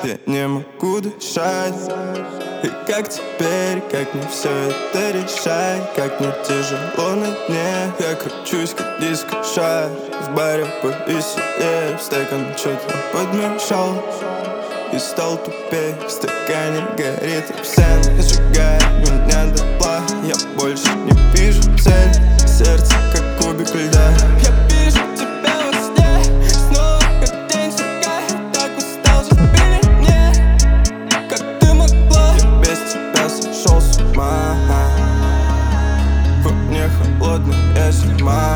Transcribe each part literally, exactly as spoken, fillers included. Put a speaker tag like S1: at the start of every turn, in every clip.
S1: Я не могу дышать. И как теперь, как мне все это решать? Как мне тяжело на дне. Я кручусь, как диско-шар. В баре повеселее, в стакан что-то подмешал и стал тупее. В стакане горит абсент, сжигает меня дотла. Я больше не вижу цель. Сердце как кубик льда. Я вижу тебя во сне. Снова как день сжигает. Так устал жить без меня. Как ты могла? Я без тебя сошел с ума. Во мне холодная зима.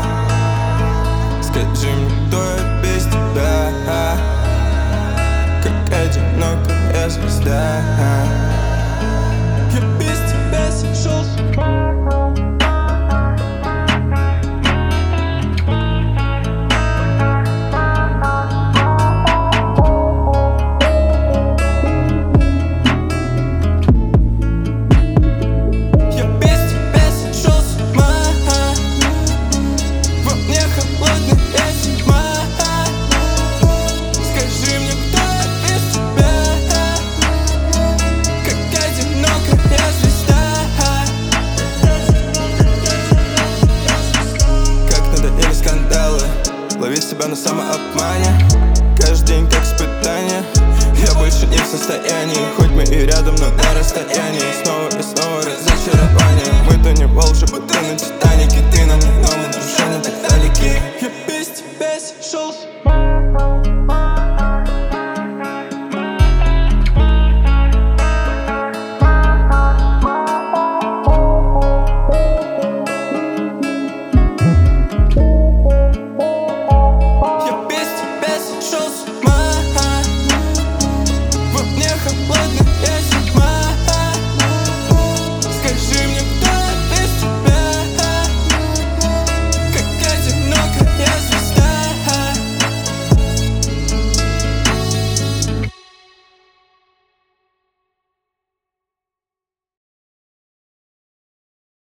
S1: Скажи мне, кто я без тебя? Как одинокая звезда. Я без тебя сошел с ума. Я без тебя сошел с ума. Во мне холодная зима. Скажи мне, кто я без тебя? Как одинокая звезда. Как надоели скандалы. Ловить себя на самообмане. Каждый день как испытание. Я больше не в состоянии. Хоть мы и рядом, но на расстоянии. Снова и снова разочарование. Мы тонем во лжи, будто на Титанике. Ты на мне, но мы душа не так далеки.